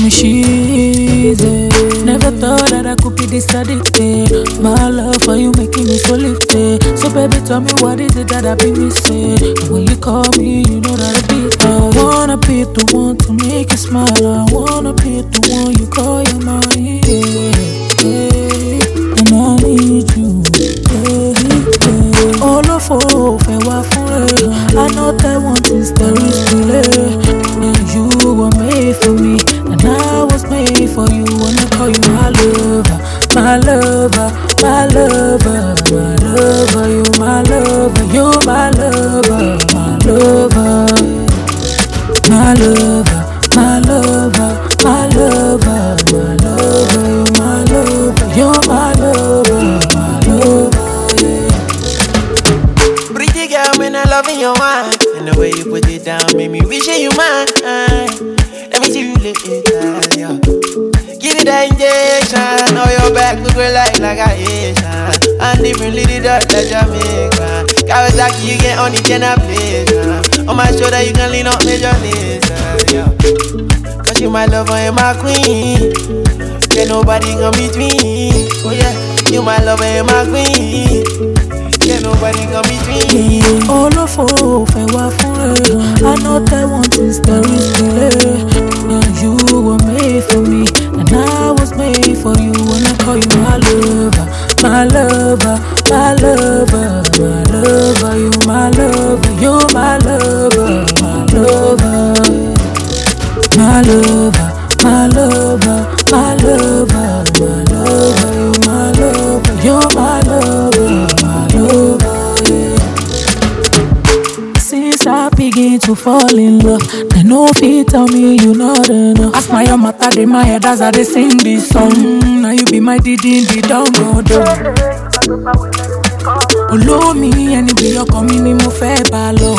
me she's never thought that I could be this addicted. My love for you making me so lifted. So baby, tell me what is it that I be missing? And when you call me, you know that I wanna be the one to make you smile. I wanna be the one you call your mind. And I need you. All of hope, I know that one is there is delay. And you were made for me, and I was made for you. Wanna call you my lover, my lover, my lover, my lover. You my lover, you my lover, my lover, my lover, my lover, my lover, my lover. You my lover, you my lover, my lover. Pretty girl, when I love in your mind, and the way you put it down made me wish you mine. Let me see you later, yeah. Give me that injection, all your back look like a Asian. And differently the dirt like Jamaica. Kawasaki, you get on the Jenna place. On my shoulder, you can lean up major laser, yeah. Cause you my lover and my queen. Get nobody come between. Oh yeah, you my lover and my queen. Get nobody come between. All of hope, I know that one is there is delay. And you were made for me, and I was made for you. Wanna call you my lover, my lover, my lover, my lover. You my lover, you my lover, my lover, my lover, my lover, my lover, my lover. You my lover, you my lover, my lover. Since I begin to fall in love, they no fit tell me you not enough. Ask my matter in my head as I sing this song. Now you be my didi di down go down. Follow me and be your coming mo fe ba lo.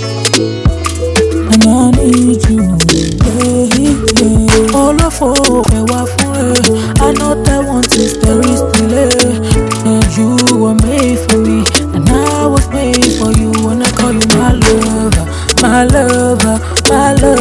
And I need you, yeah. All of hope, I know that one is there is delay. And you were made for me, and I was made for you. Wanna call you my lover, my lover, my lover.